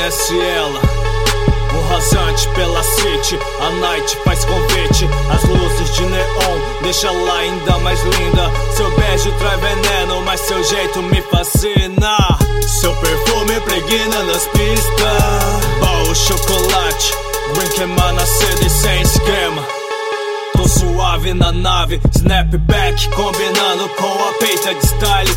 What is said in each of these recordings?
conhece ela. Um rasante pela city, a night faz convite. As luzes de neon deixa ela ainda mais linda. Seu beijo traz veneno, mas seu jeito me fascina. Seu perfume impregna nas pistas. Bom chocolate, drink emana cedo e sem esquema. Tô suave na nave, snapback combinando com a peita de style.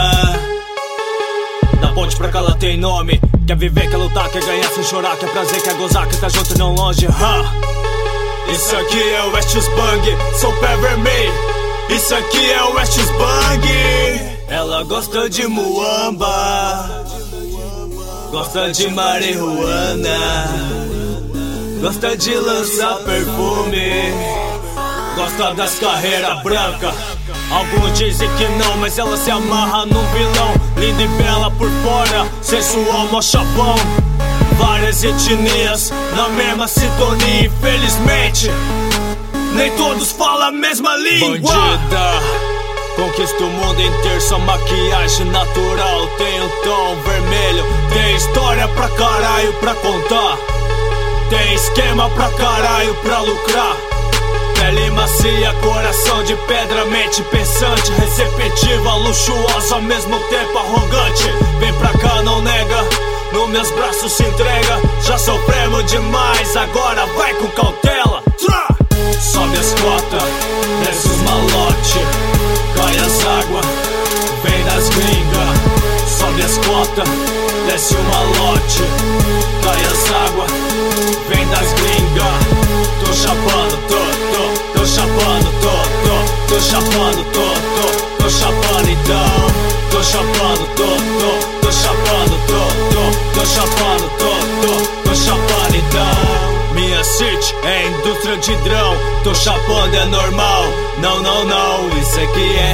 Da ponte pra cá ela tem nome. Quer viver, quer lutar, quer ganhar sem chorar. Quer prazer, quer gozar, quer tá junto e não longe. Isso aqui é o West Bang, sou pé vermelho. Isso aqui é o West Bang. Ela gosta de muamba, gosta de marihuana, gosta de lançar perfume, gosta das carreiras brancas. Alguns dizem que não, mas ela se amarra num vilão. Linda e bela por fora, sensual, mó chavão. Várias etnias na mesma sintonia. Infelizmente, nem todos falam a mesma língua. Bandida, conquista o mundo inteiro, sua maquiagem natural tem um tom vermelho. Tem história pra caralho pra contar, tem esquema pra caralho pra lucrar. Pele macia, coração de pedra, mente pensante, receptiva, luxuosa, ao mesmo tempo arrogante. Vem pra cá, não nega, nos meus braços se entrega. Já sofremos demais, agora vai com cautela. Sobe as cotas, desce os malote, cai as águas, vem das gringas. Sobe as cotas, desce o malote, cai as águas, vem das gringas. Tô chapando, tô chapando, tô chapando, tô chapando então. Tô chapando, tô chapando, tô chapando, tô chapando então. Minha city é indústria de drão, tô chapando é normal. Não, não, não, isso aqui é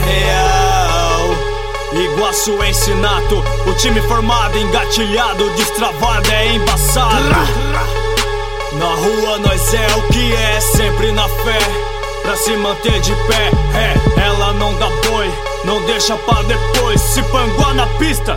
real. Iguaçu Ensinato, o time formado, engatilhado, destravado é embaçado. Na rua nós é o que é, sempre na fé, pra se manter de pé. Ela não dá boi, não deixa pra depois. Se panguar na pista,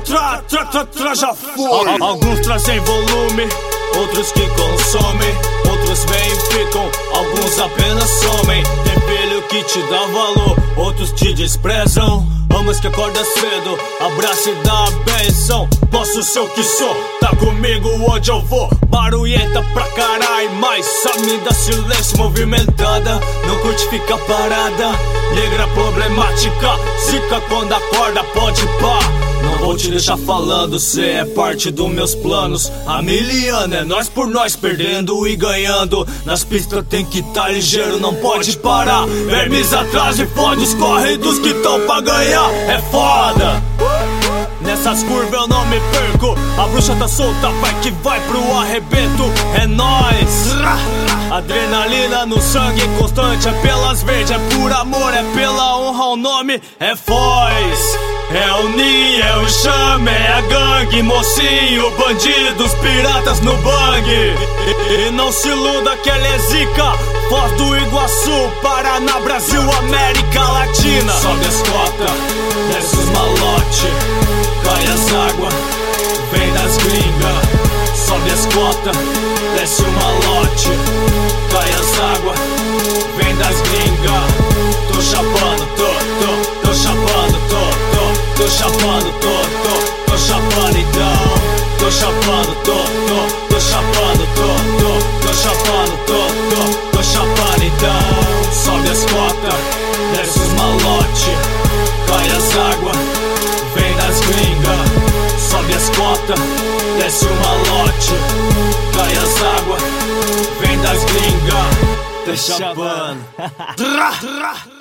já foi. Alguns trazem volume, outros que consomem, outros vêm e ficam, alguns apenas somem. Tem filho que te dá valor, outros te desprezam. Amas que acorda cedo, abraça e dá a benção. Posso ser o que sou, tá comigo onde eu vou. Barulhenta pra caralho, mas só me dá silêncio. Movimentada, não curte ficar parada. Negra problemática, zica quando acorda, pode pá. Não vou te deixar falando, cê é parte dos meus planos. A miliana é nós por nós, perdendo e ganhando. Nas pistas tem que tá ligeiro, não pode parar. Vermes atrás e fode os corridos que tão pra ganhar. É foda, nessas curvas eu não me perco. A bruxa tá solta, vai que vai pro arrebento. É nóis, adrenalina no sangue constante. É pelas verdes, é por amor, é pela honra, o nome é Foz. É o Ninho, é o Chame, é a gangue. Mocinho, bandidos, piratas no bang. E não se iluda que ele é zica. Foz do Iguaçu, Paraná, Brasil, América Latina. Sobe as cotas, desce os malote, cai as águas, vem das gringas. Sobe as cotas, desce o malote, cai as águas, vem das gringas. Tô chapando, tô chapando, tô chapando, tô chapando então. Tô chapando, tô chapando, tô chapando, tô chapando então. Sobe as cotas, desce os malote, cai as águas, vem das gringas. Sobe as cotas, desce o malote, cai as águas, vem das gringas. Tô chapando.